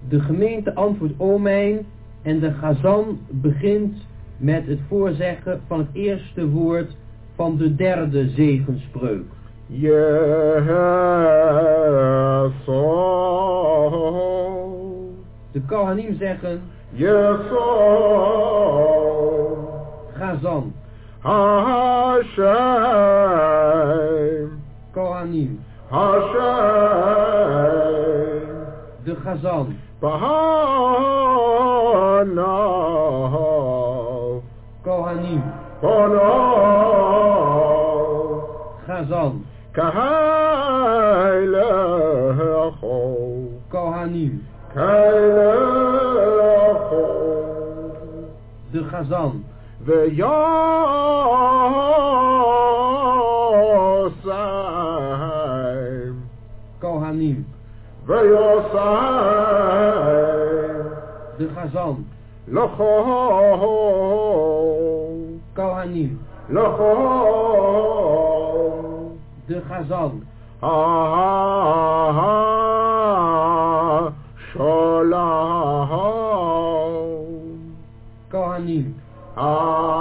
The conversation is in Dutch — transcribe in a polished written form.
De gemeente antwoordt Amen en de Chazan begint met het voorzeggen van het eerste woord van de derde zegenspreuk. De Kohanim zeggen Chazan. Hashem. Kohanim. Hashem. De Chazan. Bahanav. Kohanim. Bahanav. Chazan. Kaheilecho. Kohanim. Kaheilecho. De Chazan. V'yosayim. Kohanim. V'yosayim. De Chazan. L'cho. Kohanim. L'cho. De Chazan. Shalom. Kohanim.